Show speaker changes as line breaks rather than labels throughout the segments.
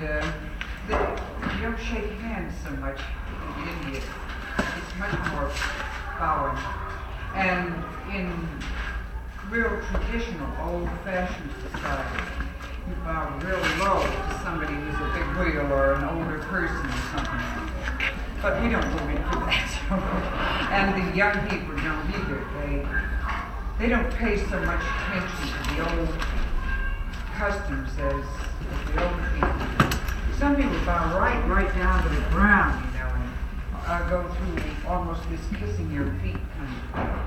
you don't shake hands so much in India. It's much more bowing. And in real traditional, old-fashioned society, you bow real low to somebody who's a big wheel or an older person or something like that. But we don't move into that. And the young people don't either. They don't pay so much attention to the old customs as the old people do. Some people bow right down to the ground, you know, and go through almost this kissing your feet kind of thing.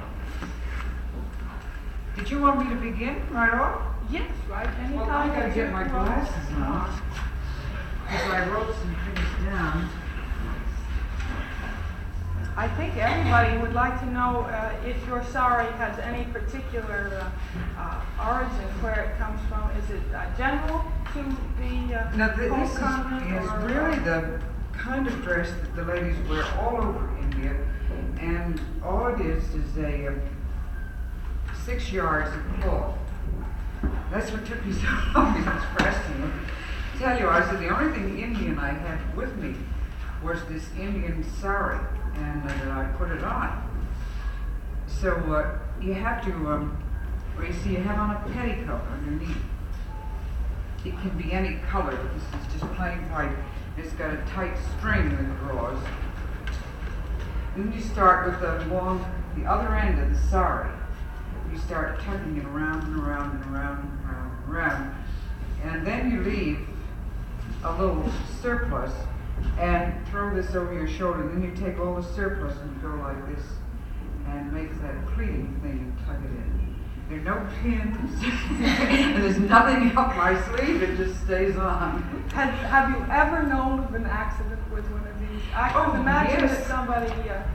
Did you want me to begin right off?
Yes, right. Anytime.
Well, I gotta get my glasses on because I wrote some things down.
I think everybody would like to know if your sari has any particular origin, where it comes from. Is it general to the
Now,
whole
this
continent?
is really the kind of dress that the ladies wear all over India, and all it is a 6 yards of cloth. That's what took me so long to express to you. Tell you, I said the only thing Indian I had with me was this Indian sari, and I put it on. So you have to, you see, you have on a petticoat underneath. It can be any color. This is just plain white. It's got a tight string that draws. Then you start with the other end of the sari. You start tucking it around and around and around and around and around. And then you leave a little surplus and throw this over your shoulder. Then you take all the surplus and go like this and make that pleating thing and tuck it in. There are no pins, and there's nothing up my sleeve, it just stays on.
Have you ever known of an accident with one of these? I can imagine
yes.
that somebody...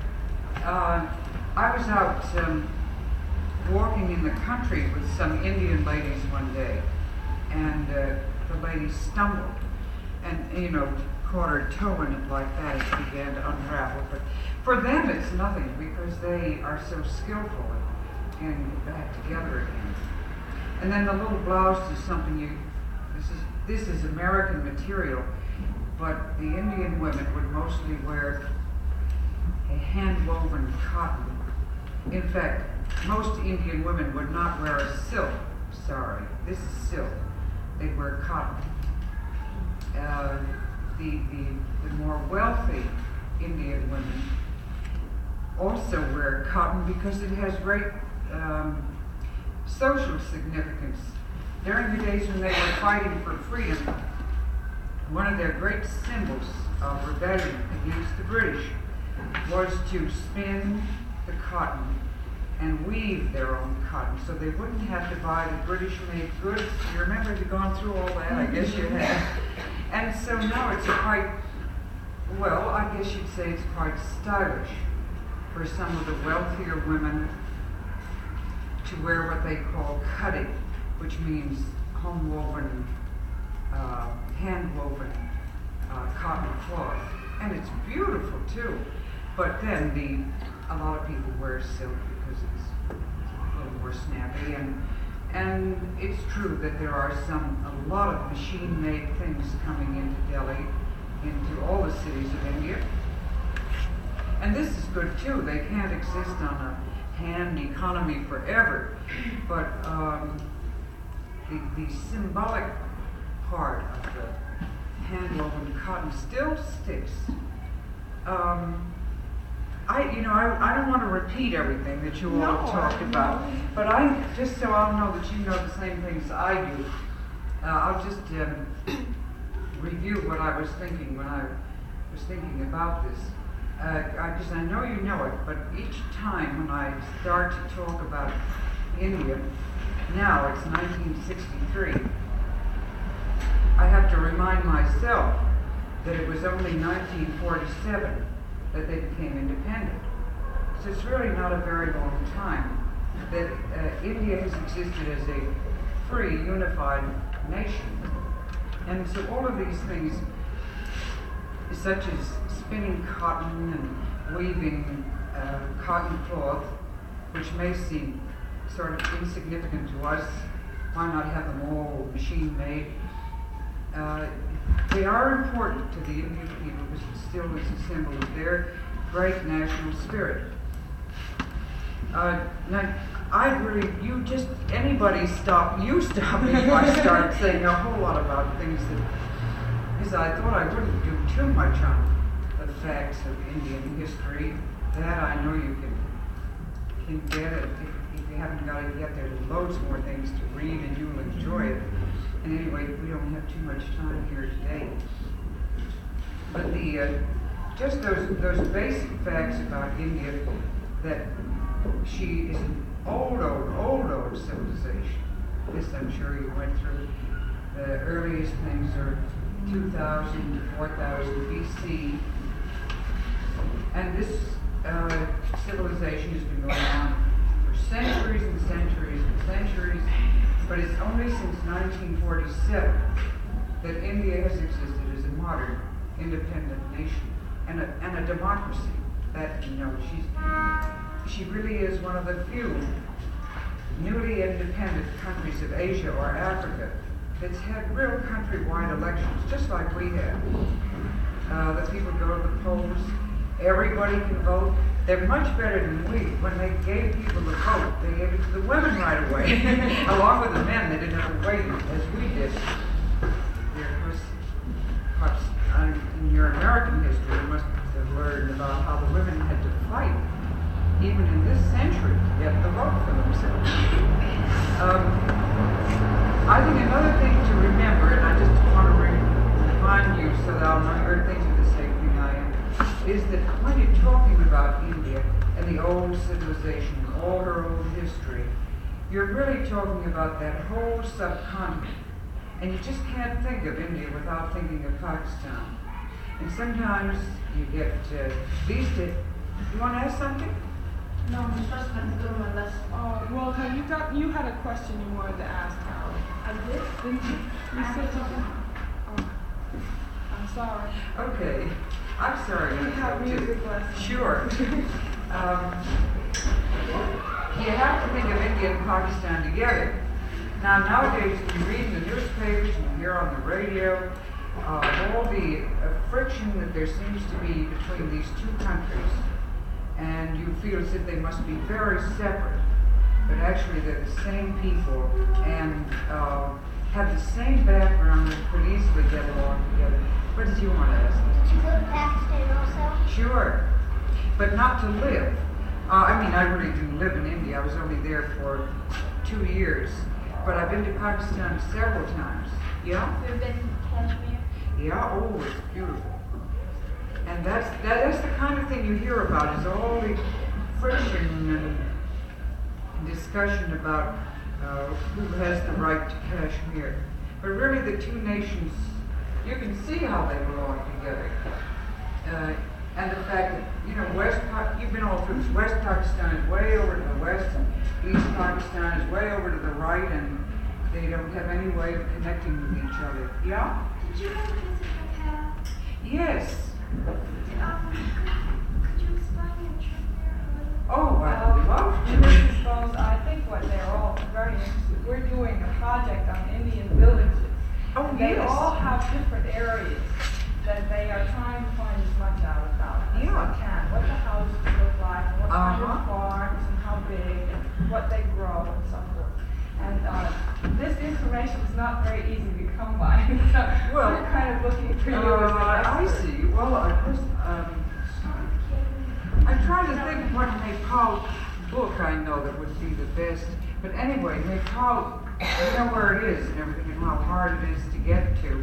I was out walking in the country with some Indian ladies one day, and the lady stumbled and, you know, caught her toe in it like that. It began to unravel. But for them, it's nothing because they are so skillful at getting it back together again. And then the little blouse is something this is American material, but the Indian women would mostly wear a hand-woven cotton. In fact, most Indian women would not wear a silk sari. This is silk. They wear cotton. The more wealthy Indian women also wear cotton because it has great social significance. During the days when they were fighting for freedom, one of their great symbols of rebellion against the British was to spin the cotton and weave their own cotton so they wouldn't have to buy the British-made goods. You remember you've gone through all that? I guess you have. And so now it's quite, well, I guess you'd say it's quite stylish for some of the wealthier women to wear what they call cutting, which means home-woven, hand-woven cotton cloth. And it's beautiful too. But then a lot of people wear silk because it's a little more snappy. And it's true that there are a lot of machine-made things coming into Delhi, into all the cities of India. And this is good too. They can't exist on a hand economy forever. But the symbolic part of the hand-woven cotton still sticks. I don't want to repeat everything that you all talked about, but just so I'll know that you know the same things I do, I'll just review what I was thinking when I was thinking about this. Because I know you know it, but each time when I start to talk about India, now it's 1963, I have to remind myself that it was only 1947 that they became independent. So it's really not a very long time that India has existed as a free, unified nation. And so all of these things, such as spinning cotton and weaving cotton cloth, which may seem sort of insignificant to us, why not have them all machine-made? They are important to the Indian people because it still is a symbol of their great national spirit. Now, anybody stop me if I start saying a whole lot about things because I thought I wouldn't do too much on the facts of Indian history. That I know you can get it. If you haven't got it yet, there's loads more things to read and you'll enjoy it. And anyway, we don't have too much time here today. But just those basic facts about India, that she is an old civilization. This I'm sure you went through. The earliest things are 2000 to 4000 BC. And this civilization has been going on for centuries and centuries and centuries, but it's only since 1947 that India has existed as a modern, independent nation and a democracy. That, you know, she really is one of the few newly independent countries of Asia or Africa that's had real countrywide elections, just like we have. The people go to the polls. Everybody can vote. They're much better than we. When they gave people the vote, they gave it to the women right away, along with the men. They didn't have to wait as we did. Perhaps in your American history, you must have learned about how the women had to fight, even in this century, to get the vote for themselves. I think another thing to remember, and I just want to remind you so that I'll know you're thinking the same thing I am, is that when you're talking about India and the old civilization, all her old history, you're really talking about that whole subcontinent. And you just can't think of India without thinking of Pakistan. And sometimes you get these days. You want to ask something?
No, I'm just going to do my lesson.
Oh, well, you had a question you wanted to ask, Carol.
I did?
Didn't you? You said something? Oh, I'm sorry.
Okay. I'm sorry.
We have music lessons.
Sure. You have to think of India and Pakistan together. Now, nowadays, you read in the newspapers and you hear on the radio all the friction that there seems to be between these two countries. And you feel as if they must be very separate. But actually, they're the same people and have the same background and could easily get along together. What did you want to ask?
Did you go to Pakistan also?
Sure, but not to live. I really didn't live in India. I was only there for 2 years. But I've been to Pakistan several times. Yeah?
You've been to Kashmir?
Yeah, oh, it's beautiful. And that's the kind of thing you hear about, is all the friction and discussion about who has the right to Kashmir. But really the two nations, you can see how they belong together. And the fact that, you've been all through this. West Pakistan is way over to the west, and East Pakistan is way over to the right, and they don't have any way of connecting with each other. Yeah?
Did you go visit Nepal?
Yes.
Could you explain your trip there a little?
Oh, I would love to.
Mrs. Bones, I think what they're all very interested. We're doing a project on Indian villages.
Oh,
And they
yes.
all have different areas that they are trying to find as much out about as
Yeah.
they can. What the houses look like, and what kind
Uh-huh.
of farms, and how big, and what they grow, and so forth. And this information is not very easy to come by, so
Well,
we're kind of looking for you as an
I
expert.
see. Well, I'm trying to think what Nepal book I know that would be the best. But anyway, Nepal, you know where it is and everything, and how hard it is to get to.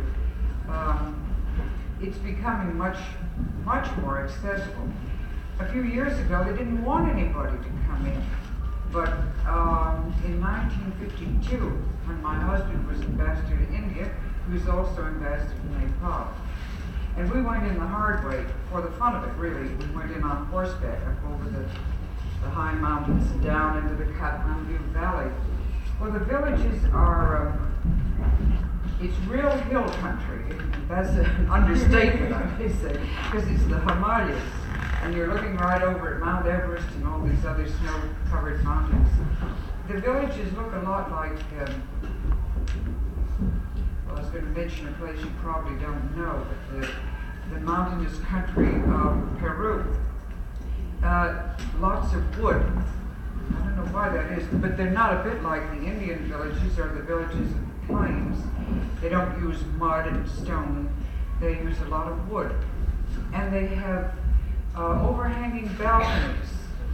It's becoming much more accessible. A few years ago, they didn't want anybody to come in. But in 1952, when my husband was ambassador to India, he was also ambassador to Nepal. And we went in the hard way, for the fun of it, really. We went in on horseback up over the high mountains and down into the Kathmandu Valley. Well, the villages are, it's real hill country. That's an understatement, I may say, because it's the Himalayas. And you're looking right over at Mount Everest and all these other snow-covered mountains. The villages look a lot like, was going to mention a place you probably don't know, but the mountainous country of Peru. Lots of wood. I don't know why that is, but they're not a bit like the Indian villages or the villages in the plains. They don't use mud and stone. They use a lot of wood. And they have overhanging balconies.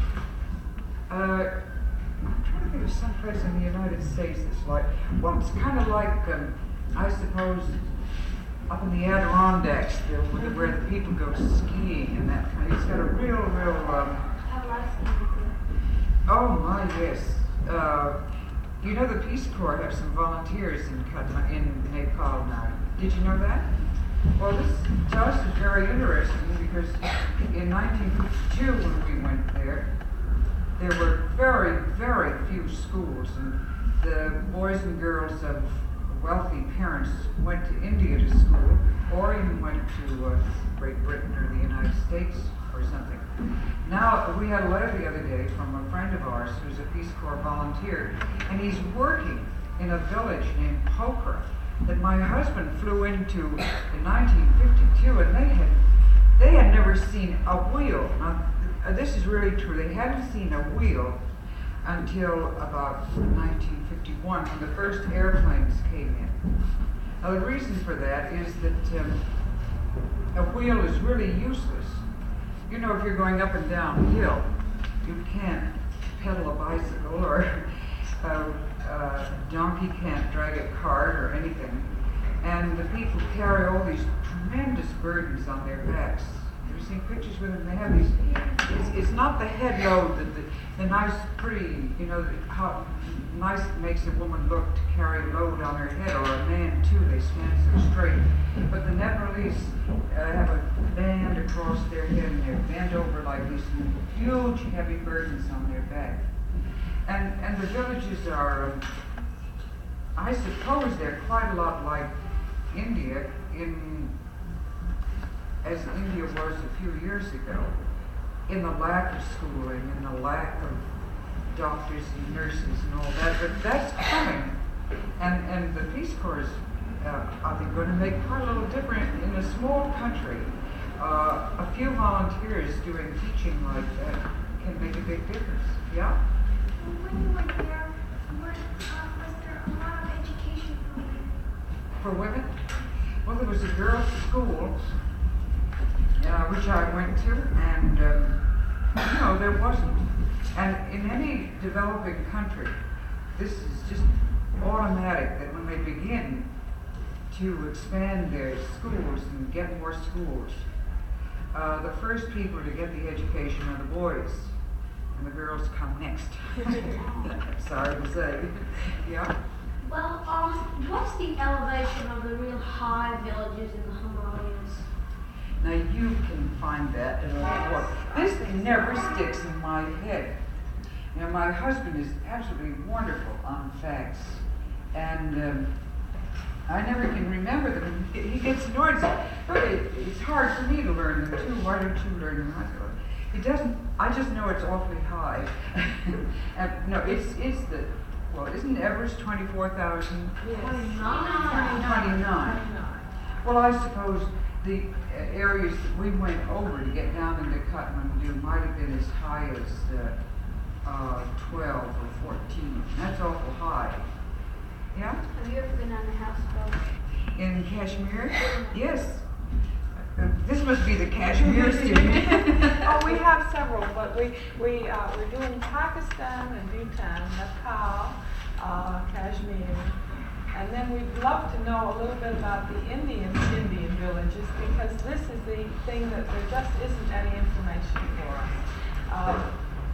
I'm trying to think of some place in the United States that's like, well, it's kind of like, I suppose, up in the Adirondacks, where the people go skiing and that kind of, it's got a real,
I've lost skiing.
oh my, yes. You know the Peace Corps have some volunteers in Nepal now. Did you know that? Well, this to us is very interesting because in 1952 when we went there were very, very few schools, and the boys and girls of wealthy parents went to India to school, or even went to Great Britain or the United States or something. Now, we had a letter the other day from a friend of ours who's a Peace Corps volunteer, and he's working in a village named Pokhara that my husband flew into in 1952, and they had never seen a wheel. Now, this is really true. They hadn't seen a wheel until about 1951 when the first airplanes came in. Now, the reason for that is that a wheel is really useless. You know, if you're going up and down a hill, you can't pedal a bicycle, or a donkey can't drag a cart or anything. And the people carry all these tremendous burdens on their backs. You've seen pictures with them, they have these, it's not the head load that the nice, pretty, you know, how nice it makes a woman look to carry a load on her head, or a man too, they stand so straight. But the Nepalese have a band across their head, and they're bent over like these huge, heavy burdens on their back. And the villages are, I suppose they're quite a lot like India as India was a few years ago, in the lack of schooling, in the lack of doctors and nurses and all that. But that's coming. And the Peace Corps are they going to make quite a little difference in a small country. A few volunteers doing teaching like that can make a big difference. Yeah?
When you were there, was there a lot of education for women?
For women? Well, there was a girls' school, which I went to, and no, there wasn't. And in any developing country, this is just automatic that when they begin to expand their schools and get more schools, the first people to get the education are the boys, and the girls come next. Sorry to say. Yeah?
Well, what's the elevation of the real high villages in the Himalayas?
Now you can find that in a report. This thing never sticks in my head. You know, my husband is absolutely wonderful on facts, and I never can remember them. He gets annoyed. But it's hard for me to learn them too. Why don't you learn them? It doesn't. I just know it's awfully high. And, no, it's the. Well, isn't Everest 24,000?
Yes.
29. Well, I suppose the areas that we went over to get down into Kathmandu might have been as high as 12 or 14. That's awful high. Yeah?
Have you ever been on a houseboat?
In Kashmir? Yes. This must be the Kashmir student.
Oh, we have several, but we're doing Pakistan and Bhutan, Nepal, Kashmir, and then we'd love to know a little bit about the Indian villages, because this is the thing that there just isn't any information for us.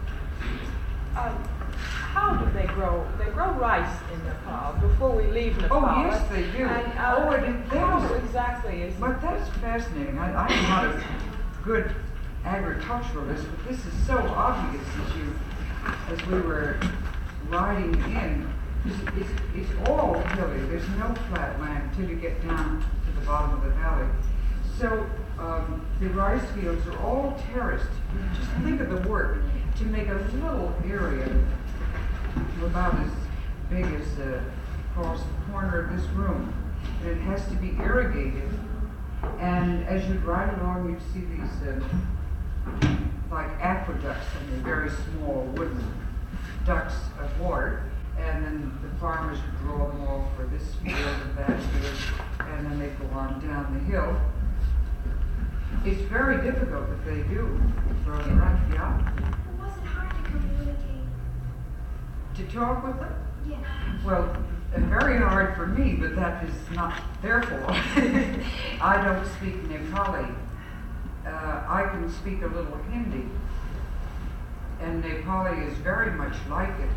How do they grow? They grow rice in Nepal before we leave Nepal.
Oh, yes, they do.
And,
how
exactly is
But that's fascinating. I'm not a good agriculturalist, but this is so obvious as we were riding in. It's all hilly. There's no flat land till you get down to the bottom of the valley. So the rice fields are all terraced. Just think of the work to make a little area about as big as across the corner of this room. and it has to be irrigated. And as you'd ride along, you'd see these like aqueducts, and they're very small wooden ducts of water. And then the farmers would draw them off for this field and that field, and then they go on down the hill. It's very difficult if they do throw the right, yeah.
Was it hard to communicate?
To talk with them?
Yeah.
Well, very hard for me, but that is not their fault. I don't speak Nepali. I can speak a little Hindi, and Nepali is very much like it.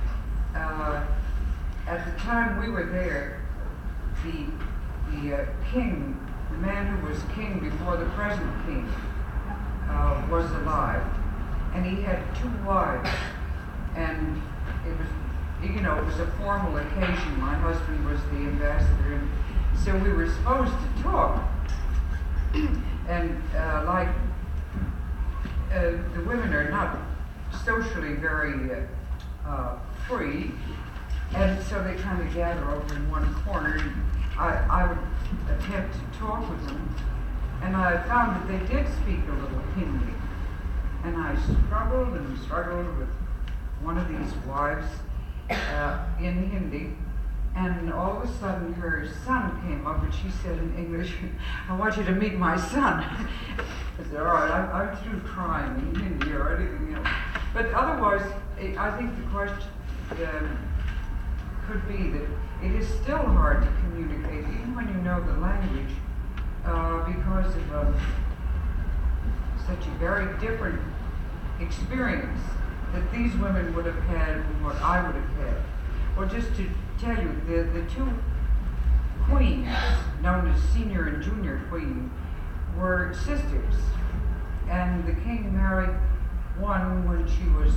At the time we were there, the king, the man who was king before the present king, was alive, and he had 2 wives, and it was, it was a formal occasion. My husband was the ambassador, and so we were supposed to talk. And the women are not socially very free, and so they kind of gather over in one corner. And I would attempt to talk with them, and I found that they did speak a little Hindi, and I struggled and struggled with one of these wives in Hindi, and all of a sudden her son came up and she said in English, "I want you to meet my son." I said, "All right, I'm through crying in Hindi or anything else." But otherwise, I think the question could be that it is still hard to communicate, even when you know the language, because of such a very different experience that these women would have had from what I would have had. Well, just to tell you, the 2 queens, known as senior and junior queen, were sisters, and the king married one when she was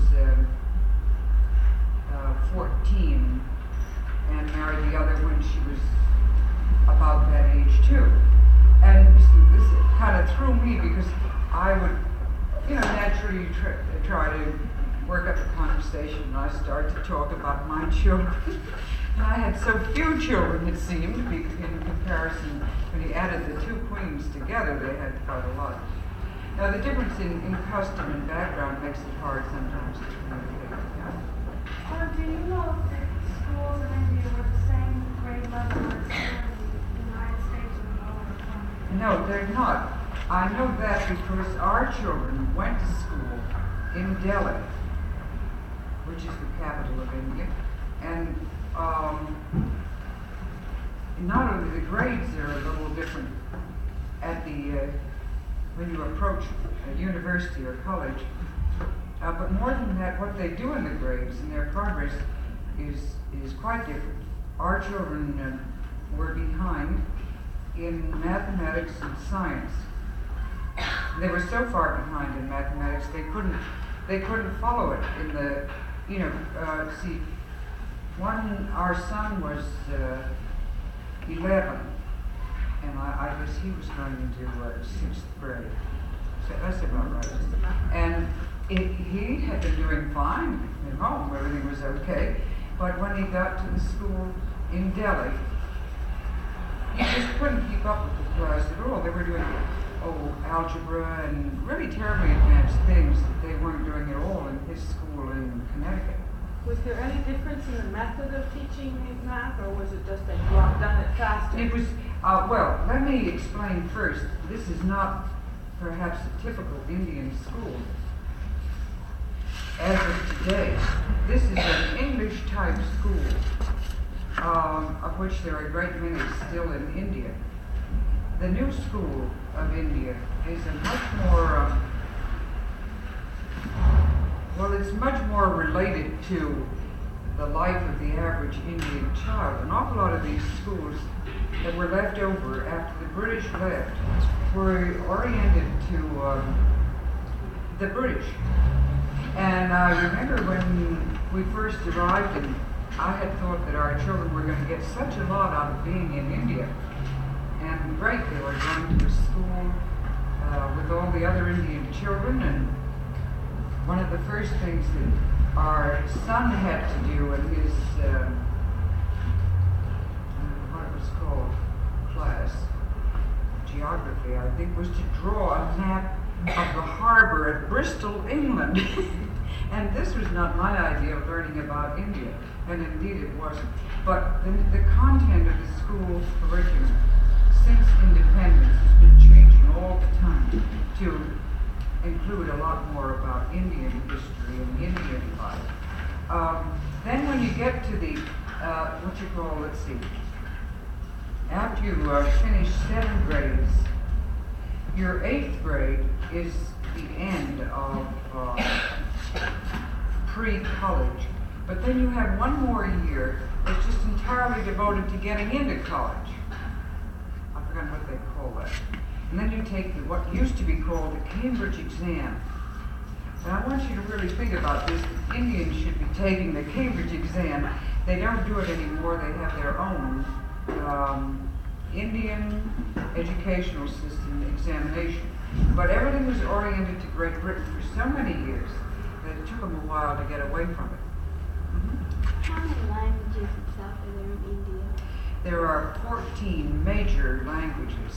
14, and married the other when she was about that age too. And this kind of threw me, because I would, naturally try to work up a conversation, and I started to talk about my children. And I had so few children, it seemed, in comparison. When he added the 2 queens together, they had quite a lot. Now, the difference in custom and background makes it hard sometimes to communicate. Yeah?
Do you know if the schools in India were the same grade level as here in the United States or lower?
No, they're not. I know that because our children went to school in Delhi, which is the capital of India, and not only the grades are a little different at the when you approach a university or college, but more than that, what they do in the grades and their progress is quite different. Our children were behind in mathematics and science. They were so far behind in mathematics they couldn't follow it in the see, our son was 11, and I guess he was going into 6th grade. So that's about right. And he had been doing fine at home, everything was okay. But when he got to the school in Delhi, he just couldn't keep up with the class at all. They were doing algebra and really terribly advanced things that they weren't doing at all in his school in Connecticut.
Was there any difference in the method of teaching math, or was it just that you had done it faster?
It was, well, let me explain first. This is not perhaps a typical Indian school as of today. This is an English type school, of which there are a great many still in India. The new school of India is a much more, it's much more related to the life of the average Indian child. An awful lot of these schools that were left over after the British left were oriented to the British. And I remember when we first arrived, and I had thought that our children were going to get such a lot out of being in India. And great, they were going to a school with all the other Indian children, and one of the first things that our son had to do in his, what it was called, class, geography I think, was to draw a map of the harbor at Bristol, England. And this was not my idea of learning about India, and indeed it wasn't. But the content of the school curriculum since independence has been changing all the time to include a lot more about Indian history and Indian life. Then when you get to the, what you call, let's see, after you finish 7 grades, your 8th grade is the end of pre-college. But then you have one more year that's just entirely devoted to getting into college. I've forgotten what they call that. And then you take what used to be called the Cambridge exam. And I want you to really think about this. The Indians should be taking the Cambridge exam. They don't do it anymore. They have their own Indian educational system examination. But everything was oriented to Great Britain for so many years that it took them a while to get away from it.
How many languages itself are there in India?
There are 14 major languages,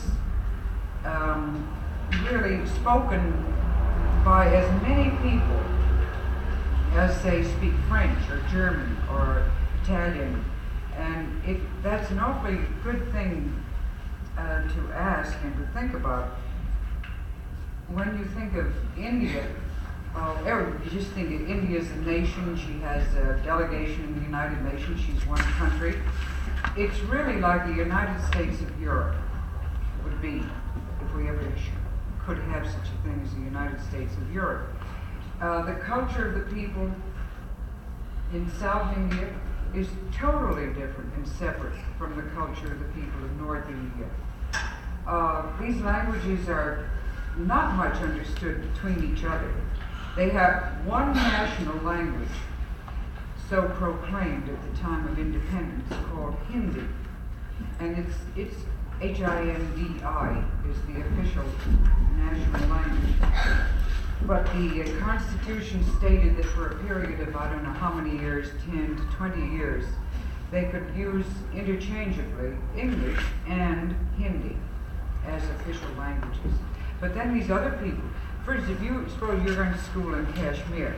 really spoken by as many people as, say, speak French or German or Italian. And that's an awfully good thing to ask and to think about. When you think of India, you just think of India as a nation. She has a delegation in the United Nations. She's one country. It's really like the United States of Europe would be if we ever could have such a thing as the United States of Europe. The culture of the people in South India is totally different and separate from the culture of the people of North India. These languages are not much understood between each other. They have one national language, so proclaimed at the time of independence, called Hindi. And it's H-I-N-D-I is the official national language. But the Constitution stated that for a period of, I don't know how many years, 10 to 20 years, they could use interchangeably English and Hindi as official languages. But then these other people, for instance, if you suppose you're going to school in Kashmir,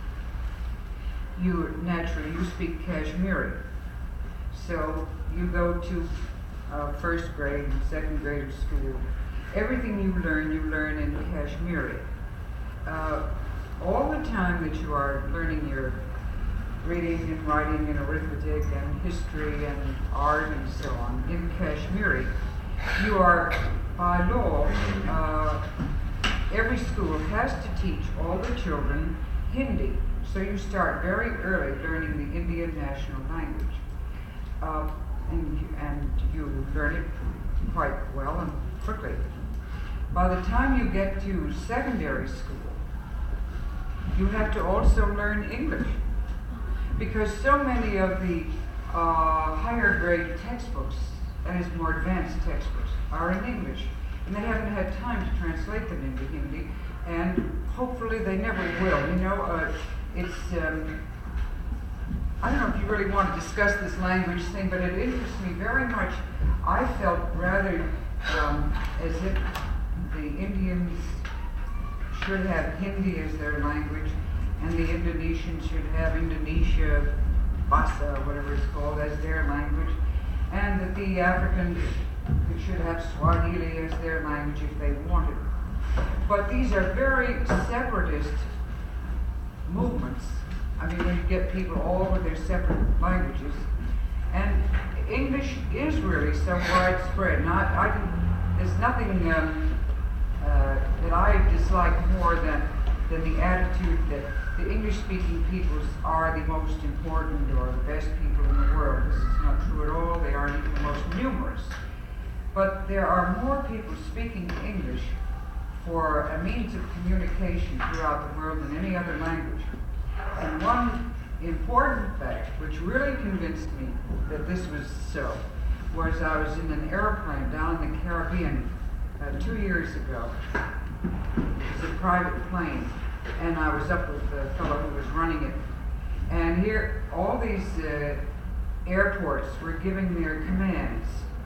you speak Kashmiri. So you go to first grade and second grade of school. Everything you learn in Kashmiri. All the time that you are learning your reading and writing and arithmetic and history and art and so on in Kashmiri, you are, by law, every school has to teach all the children Hindi. So you start very early learning the Indian national language. And you learn it quite well and quickly. By the time you get to secondary school, you have to also learn English, because so many of the higher grade textbooks, and its more advanced textbooks, are in English, and they haven't had time to translate them into Hindi, and hopefully they never will. You know, I don't know if you really want to discuss this language thing, but it interests me very much. I felt rather as if the Indians should have Hindi as their language, and the Indonesians should have Indonesia, Bahasa, whatever it's called, as their language, and that the Africans should have Swahili as their language if they wanted. But these are very separatist movements. I mean, when you get people all with their separate languages, and English is really so widespread. There's nothing that I dislike more than the attitude that the English-speaking peoples are the most important or the best people in the world. This is not true at all. They aren't even the most numerous. But there are more people speaking English for a means of communication throughout the world than any other language. And one important fact, which really convinced me that this was so, was I was in an airplane down in the Caribbean 2 years ago. It was a private plane, and I was up with the fellow who was running it. And here, all these airports were giving their commands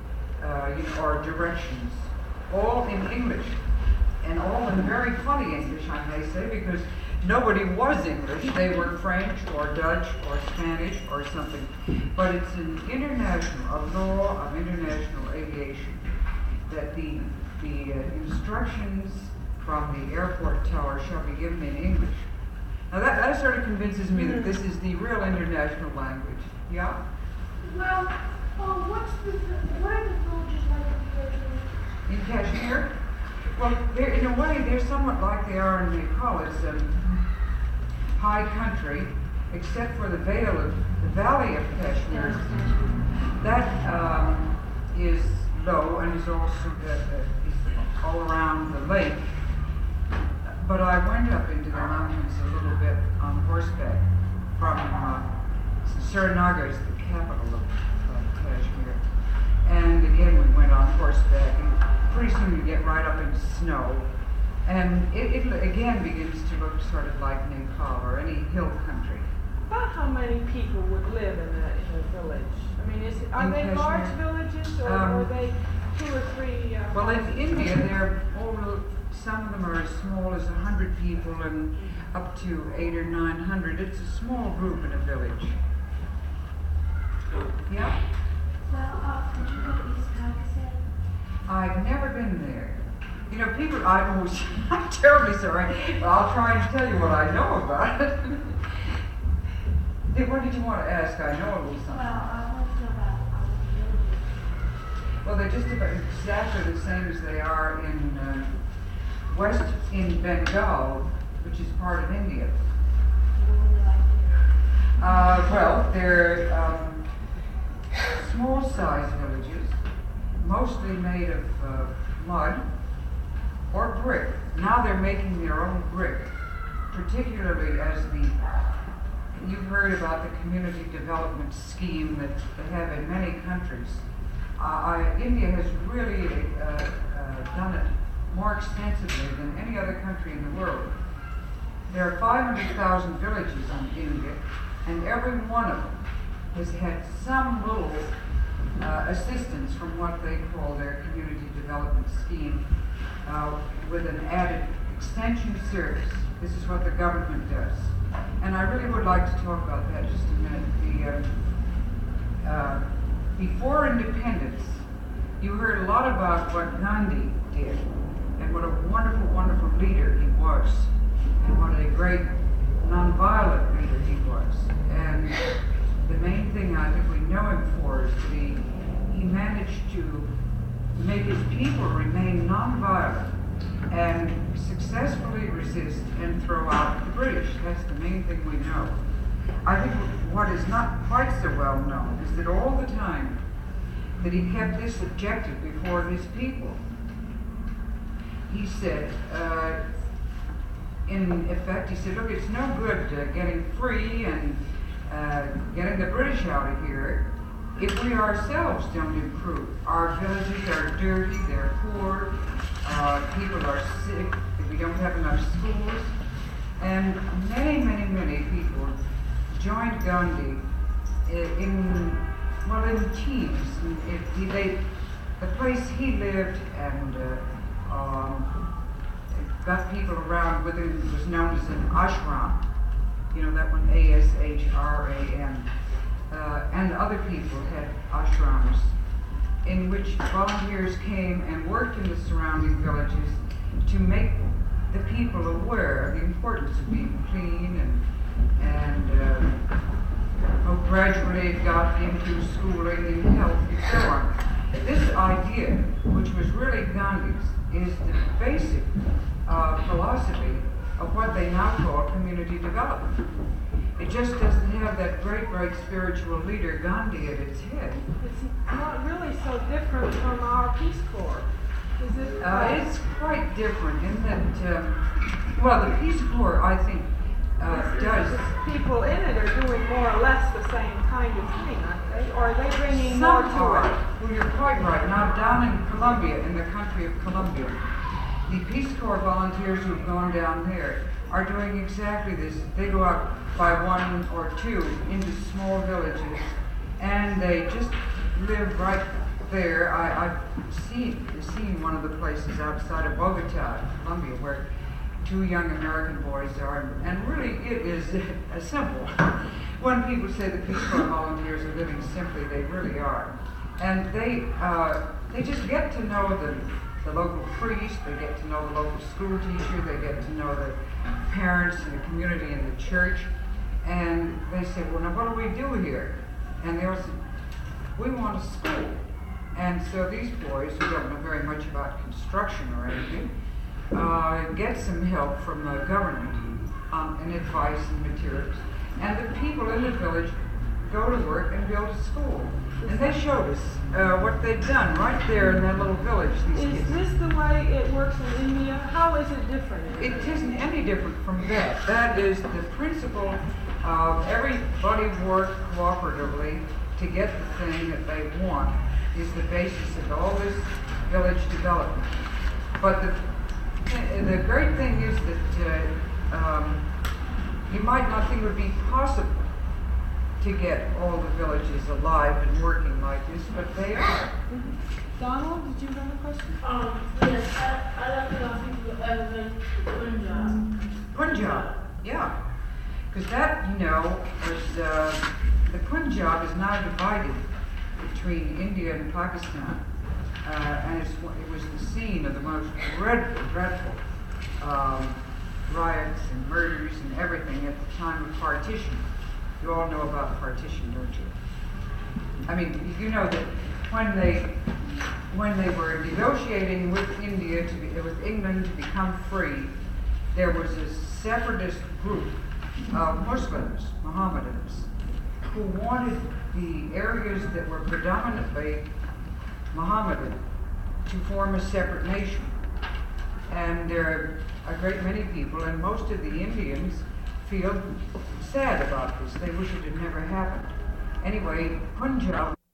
or directions, all in English, and all in very funny English, I may say, because nobody was English. They were French or Dutch or Spanish or something. But it's an a law of international aviation that the instructions from the airport tower shall be given in English. Now that sort of convinces me that this is the real international language. Yeah?
Well, what are the villages like
In Kashmir? Well, in a way, they're somewhat like they are in Nepal. It's high country, except for the valley of Kashmir. That is low and is also is all around the lake. But I went up into the mountains a little bit on horseback from Srinagar, is the capital of Kashmir. And again, we went on horseback, and pretty soon you get right up into snow. And it again begins to look sort of like Nepal or any hill country.
About how many people would live in a village? I mean, are they
Kashmir.
large villages, or are they 2 or 3?
Well, in India, they're some of them are as small as 100 people and up to 800 or 900. It's a small group in a village. Yeah?
Well, did you go to East Pakistan?
I've never been there. You know, I'm terribly sorry, but I'll try and tell you what I know about it. What did you want to ask? I know a little something.
Well, I want to know about our villages.
Well, they're just about exactly the same as they are in Bengal, which is part of India.
What do they like there?
Well, they're small-sized villages, mostly made of mud or brick. Now they're making their own brick, particularly as you've heard about the community development scheme that they have in many countries. India has really done it more extensively than any other country in the world. There are 500,000 villages in India, and every one of them has had some little assistance from what they call their community development scheme with an added extension service. This is what the government does. And I really would like to talk about that just a minute. Before independence, you heard a lot about what Gandhi did and what a wonderful, wonderful leader he was, and what a great nonviolent leader he was. And the main thing I think we know him for is that he managed to make his people remain nonviolent and successfully resist and throw out the British. That's the main thing we know. I think what is not quite so well known is that all the time that he kept this objective before his people, he said, in effect, he said, look, it's no good getting free and getting the British out of here if we ourselves don't improve. Our villages are dirty, they're poor, people are sick, we don't have enough schools. And many, many, many people joined Gandhi in teams. The place he lived and got people around with him was known as an ashram. You know that one, ASHRAM. And other people had ashrams in which volunteers came and worked in the surrounding villages to make the people aware of the importance of being clean and gradually it got into schooling and health and so on. This idea, which was really Gandhi's, is the basic philosophy of what they now call community development. It just doesn't have that great, great spiritual leader, Gandhi, at its head.
It's not really so different from our Peace Corps, is it?
It's quite different in that, the Peace Corps, I think, does.
The people in it are doing more or less the same kind of thing, aren't they? Or are they bringing more
Some
to
are.
it?
Well, you're quite right. Now, down in Colombia, in the country of Colombia, the Peace Corps volunteers who've gone down there are doing exactly this. They go out by one or two into small villages, and they just live right there, I've seen one of the places outside of Bogota, Colombia, where two young American boys are, and really it is simple. When people say the Peace Corps volunteers are living simply, they really are. And they just get to know the local priest, they get to know the local school teacher, they get to know the parents and the community and the church. And they say, well, now what do we do here? And they'll say, we want a school. And so these boys, who don't know very much about construction or anything, get some help from the government and advice and materials. And the people in the village go to work and build a school. And they showed us what they've done right there in that little village, these
Is
kids.
this the way it works in India? How is it different?
It isn't any different from that. That is the principle of everybody work cooperatively to get the thing that they want is the basis of all this village development. But the great thing is that you might not think it would be possible to get all the villages alive and working like this, but they are.
Donald, did you have a question?
Yes, I like to know people as Punjab.
Punjab, yeah. Because that, was, the Punjab is now divided between India and Pakistan. And it was the scene of the most dreadful riots and murders and everything at the time of partition. You all know about partition, don't you? I mean, you know that when they were negotiating with with England to become free, there was a separatist group of Muslims, Mohammedans, who wanted the areas that were predominantly Mohammedan to form a separate nation. And there are a great many people, and most of the Indians feel sad about this. They wish it had never happened. Anyway, Punjab